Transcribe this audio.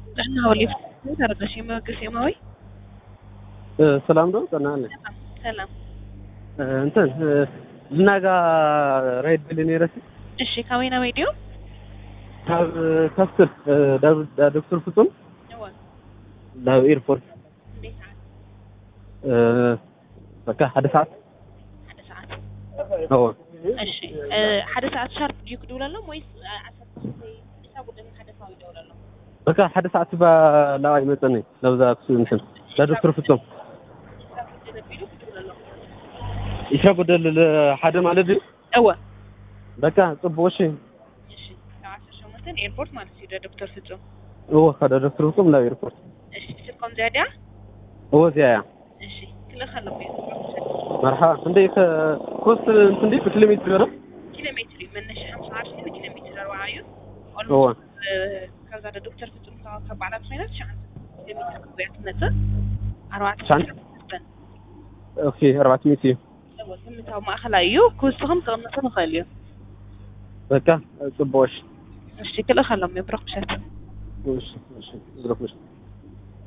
احنا هولي درجة شيما قسيماوي. سلام دو قناه سلام. انت زناغا رايد بلني رسي እሺ ካዊና ቪዲዮ كاستر دكتور فطن ነው لا ايربورت እንዴት ሰዓት በቃ ሓደ ሰዓት هو እሺ ሓደ ሰዓት ሻርፕ ዲዩ ክደውላለሁ ወይስ 10 ሰዓት ጉዳይ ሓደ ሰዓት ይደውላለሁ በቃ ሓደ ሰዓት لا ይመጣኝ ለዛ እንትን ለዶክተር ፍጹም إيش أقول حدا ما لدي؟ أوه. بكا طبوشي. إيش؟ تعرف شو مثلا إيربورت ما نسيت دكتور فتوم. هو هذا دكتور فتوم لا إيربورت. إيش سيركم زيادة؟ هو زيادة. إيش؟ كله خلوا بيه. مرحبا. عندك كوست عندك كيلومتر ولا؟ كيلومتر من نش 25 كيلومتر رواعيه. هو. كذا دكتور فتوم صار على سنة شان. كيلومتر كبير مثلا. 4 شان. أوكي 400. وسمتها ما خلايو كوستهم تغمسوا مخاليو بكا طبوش الشكل خلهم يبرق بشات وش بروح